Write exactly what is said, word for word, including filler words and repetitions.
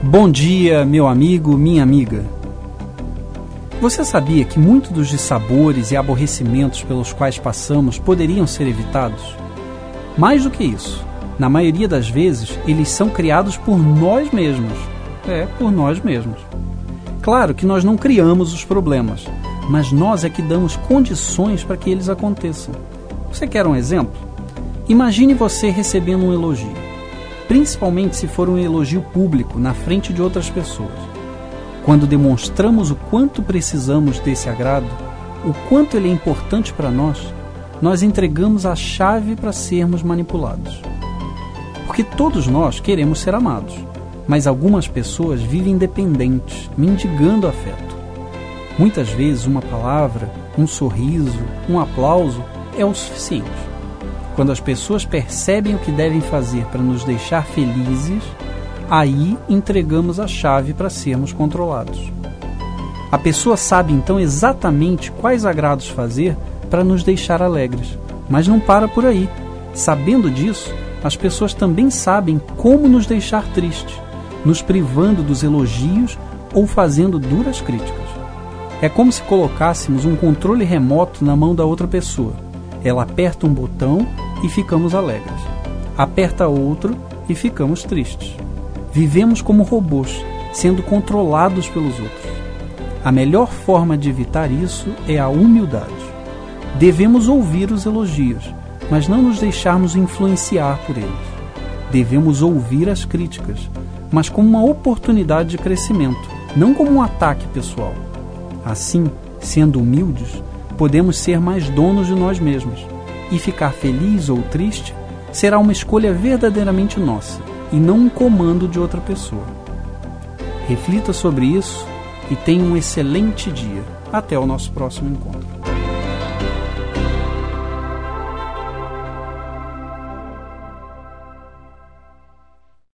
Bom dia, meu amigo, minha amiga. Você sabia que muitos dos dissabores e aborrecimentos pelos quais passamos poderiam ser evitados? Mais do que isso, na maioria das vezes, eles são criados por nós mesmos. É, por nós mesmos. Claro que nós não criamos os problemas, mas nós é que damos condições para que eles aconteçam. Você quer um exemplo? Imagine você recebendo um elogio, principalmente se for um elogio público na frente de outras pessoas. Quando demonstramos o quanto precisamos desse agrado, o quanto ele é importante para nós, nós entregamos a chave para sermos manipulados. Porque todos nós queremos ser amados, mas algumas pessoas vivem dependentes, mendigando afeto. Muitas vezes uma palavra, um sorriso, um aplauso é o suficiente. Quando as pessoas percebem o que devem fazer para nos deixar felizes, aí entregamos a chave para sermos controlados. A pessoa sabe então exatamente quais agrados fazer para nos deixar alegres, mas não para por aí. Sabendo disso, as pessoas também sabem como nos deixar tristes, nos privando dos elogios ou fazendo duras críticas. É como se colocássemos um controle remoto na mão da outra pessoa. Ela aperta um botão e ficamos alegres. Aperta outro e ficamos tristes. Vivemos como robôs, sendo controlados pelos outros. A melhor forma de evitar isso é a humildade. Devemos ouvir os elogios, mas não nos deixarmos influenciar por eles. Devemos ouvir as críticas, mas como uma oportunidade de crescimento, não como um ataque pessoal. Assim, sendo humildes, podemos ser mais donos de nós mesmos, e ficar feliz ou triste será uma escolha verdadeiramente nossa, e não um comando de outra pessoa. Reflita sobre isso e tenha um excelente dia. Até o nosso próximo encontro.